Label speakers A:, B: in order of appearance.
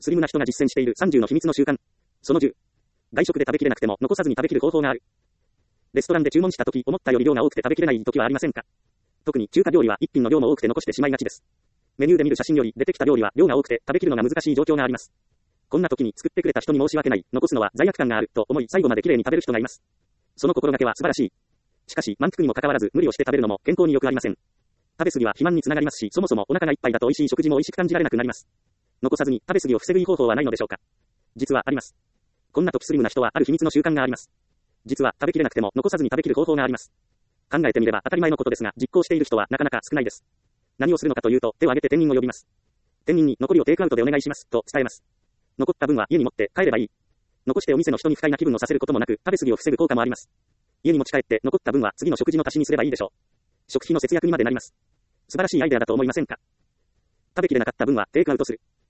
A: スリムな人が実践している30の秘密の習慣。その10。外食で食べきれなくても残さずに食べきる方法がある。レストランで注文したとき、思ったより量が多くて食べきれないときはありませんか？特に中華料理は一品の量も多くて残してしまいがちです。メニューで見る写真より出てきた料理は量が多くて食べきるのが難しい状況があります。こんな時に作ってくれた人に申し訳ない、残すのは罪悪感があると思い最後まできれいに食べる人がいます。その心がけは素晴らしい。しかし満腹にもかかわらず無理をして食べるのも健康に良くありません。食べ過ぎは肥満につながりますし、そもそもお腹がいっぱいだと美味しい食事も美味しく感じられなくなります。残さずに食べ過ぎを防ぐいい方法はないのでしょうか？実はあります。こんな時スリムな人はある秘密の習慣があります。実は食べきれなくても残さずに食べきる方法があります。考えてみれば当たり前のことですが、実行している人はなかなか少ないです。何をするのかというと、手を挙げて店員を呼びます。店員に残りをテイクアウトでお願いしますと伝えます。残った分は家に持って帰ればいい。残してお店の人に不快な気分をさせることもなく、食べ過ぎを防ぐ効果もあります。家に持ち帰って残った分は次の食事の足しにすればいいでしょう。食費の節約にまでなります。素晴らしいアイデアだと思いませんか？食べきれなかった分はテイクアウトする。